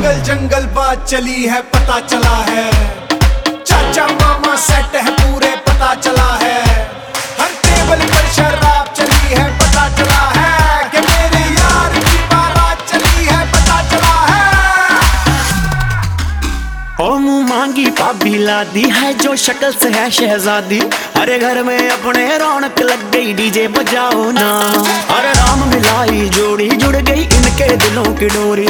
जंगल जंगल बात चली है, पता चला है चाचा मामा सेट है पूरे, पता चला है हर टेबल पर शराब चली है, पता चला है कि मेरे यार की बारात चली है, पता चला है। ओ मुंह मांगी भाभी लादी है जो शक्ल से है शहजादी, अरे घर में अपने रौनक लग गई डीजे बजाओ ना, अरे राम मिलाई जोड़ी जुड़ गई इनके दिलों की डोरी।